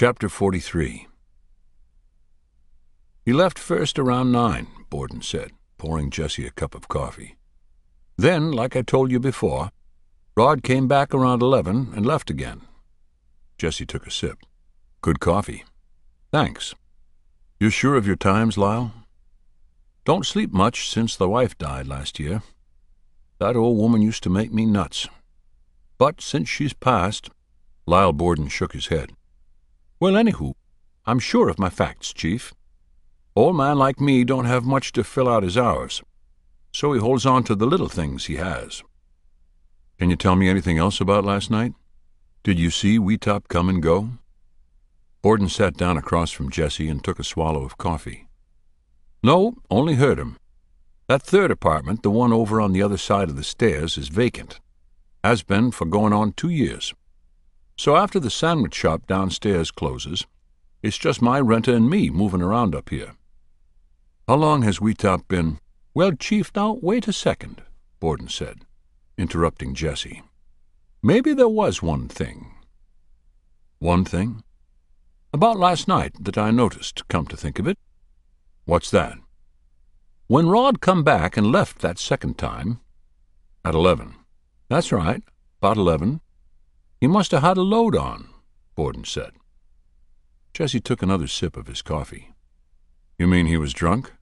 Chapter 43. "He left first around 9, Borden said, pouring Jessie a cup of coffee. "Then, like I told you before, Rod came back around 11 and left again." Jessie took a sip. "Good coffee." "Thanks. You sure of your times, Lyle?" "Don't sleep much since the wife died last year. That old woman used to make me nuts. But since she's passed—" Lyle Borden shook his head. "Well, anywho, I'm sure of my facts, Chief. Old man like me don't have much to fill out his hours, so he holds on to the little things he has." "Can you tell me anything else about last night? Did you see Wheatop come and go?" Borden sat down across from Jessie and took a swallow of coffee. "No, only heard him. That third apartment, the one over on the other side of the stairs, is vacant. Has been for going on 2 years. So after the sandwich shop downstairs closes, it's just my renter and me moving around up here." "How long has Wheatop been—" "Well, Chief, now wait a second," Borden said, interrupting Jessie. "Maybe there was one thing." "One thing?" "About last night that I noticed, come to think of it." "What's that?" "When Rod come back and left that second time—" "At 11. "That's right, about 11. He must have had a load on," Borden said. Jessie took another sip of his coffee. "You mean he was drunk?"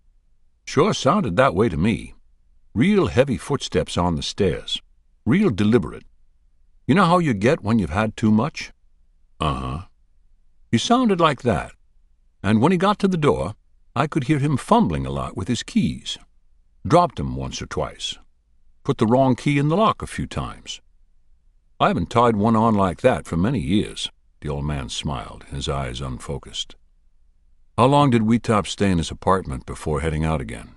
"Sure sounded that way to me. Real heavy footsteps on the stairs. Real deliberate. You know how you get when you've had too much?" "Uh-huh." "He sounded like that. And when he got to the door, I could hear him fumbling a lot with his keys. Dropped 'em once or twice. Put the wrong key in the lock a few times. I haven't tied one on like that for many years." The old man smiled, his eyes unfocused. "How long did Wheatop stay in his apartment before heading out again?"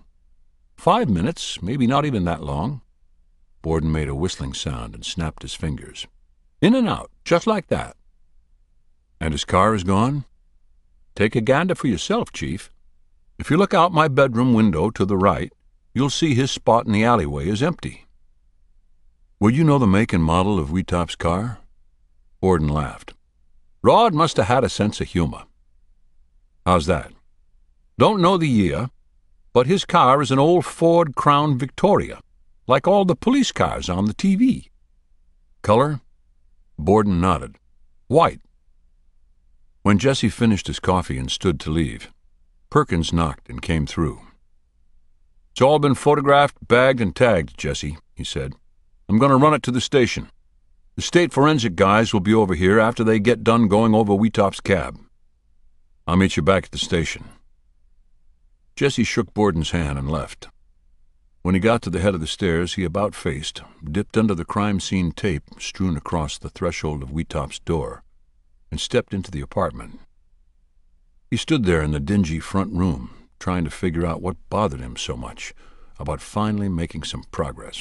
5 minutes, maybe not even that long." Borden made a whistling sound and snapped his fingers. "In and out, just like that." "And his car is gone?" "Take a gander for yourself, Chief. If you look out my bedroom window to the right, you'll see his spot in the alleyway is empty." "Will you know the make and model of Wheatop's car?" Borden laughed. "Rod must have had a sense of humor." "How's that?" "Don't know the year, but his car is an old Ford Crown Victoria, like all the police cars on the TV." "Color?" Borden nodded. "White." When Jessie finished his coffee and stood to leave, Perkins knocked and came through. "It's all been photographed, bagged, and tagged, Jessie," he said. "I'm going to run it to the station. The state forensic guys will be over here after they get done going over Wheatop's cab. I'll meet you back at the station." Jessie shook Borden's hand and left. When he got to the head of the stairs, he about-faced, dipped under the crime scene tape strewn across the threshold of Wheatop's door, and stepped into the apartment. He stood there in the dingy front room, trying to figure out what bothered him so much about finally making some progress.